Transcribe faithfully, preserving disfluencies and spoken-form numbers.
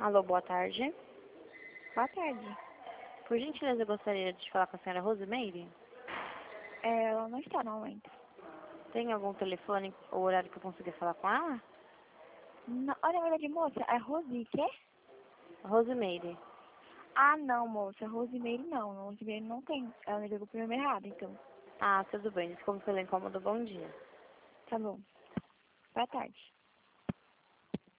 Alô, boa tarde. Boa tarde. Por gentileza, eu gostaria de falar com a senhora Rosemeire. É, ela não está no momento. Tem algum telefone ou horário que eu consiga falar com ela? Não, olha, na verdade, moça, é Rosi, quê? Rosemeire. Ah, não, moça, Rosimeire não. Rosimeire não tem. Ela me ligou pro nome errado, então. Ah, tudo bem. Desculpa pelo incômodo. Bom dia. Tá bom. Boa tarde.